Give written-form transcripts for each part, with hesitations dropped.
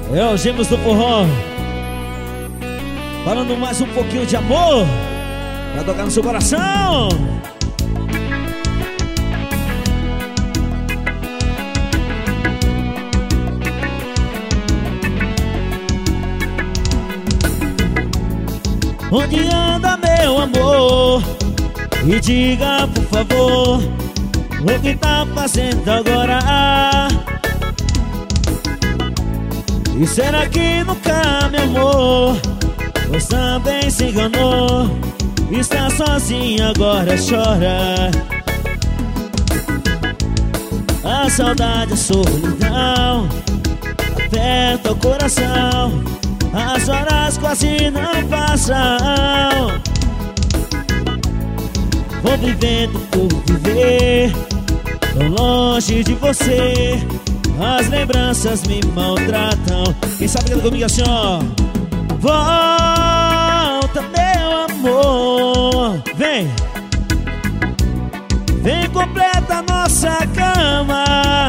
É o Gêmeos do Forró, falando mais um pouquinho de amor pra tocar no seu coração. Onde anda meu amor? Me diga por favor, o que tá fazendo agora? E será que nunca me amou? Você também se enganou? Está sozinha agora, chora. A saudade, a solidão aperta o coração. As horas quase não passam. Vou vivendo por viver, tão longe de você. As lembranças me maltratam. Quem sabe canta comigo assim, ó. Volta, meu amor. Vem, vem, completa nossa cama.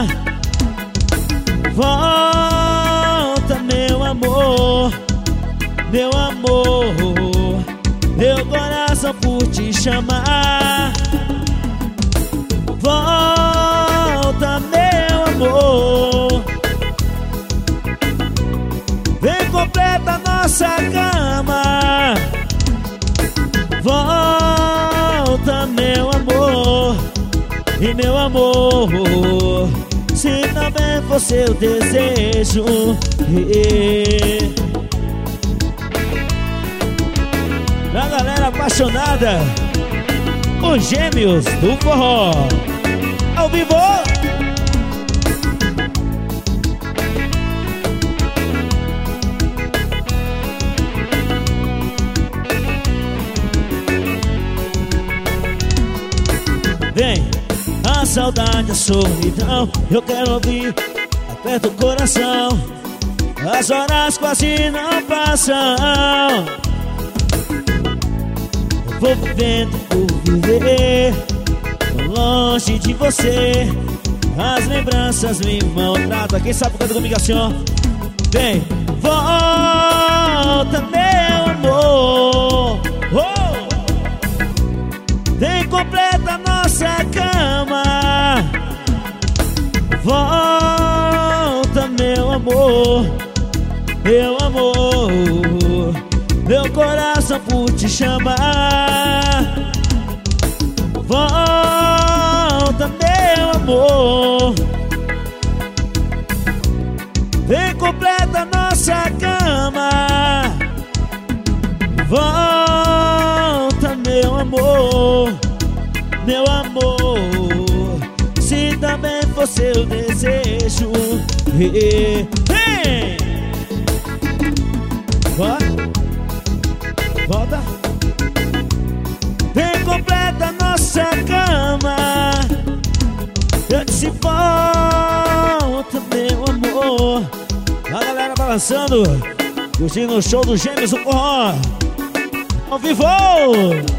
Volta, meu amor. Meu amor, meu coração por te chamar. Volta, meu amor. Vem, completa nossa cama. Volta, meu amor. E meu amor, se também for seu desejo, pra galera apaixonada, os Gêmeos do Forró, ao vivo. Vem, a saudade, a solidão, eu quero ouvir, aperta o coração. As horas quase não passam. Vou vivendo por viver, tão longe de você. As lembranças me maltratam. Quem sabe canta comigo assim, ó. Vem, volta, meu amor. Oh! Vem, completa nossa cama. Volta, meu amor. Meu amor, meu coração por te chamar. Volta, meu amor. Vem, completa nossa cama. Volta, meu amor. Meu amor, se também for seu desejo. Vem! Volta. Vem, completa nossa cama. Eu disse volta, meu amor. A galera balançando, curtindo o show dos Gêmeos do Forró, ao vivo.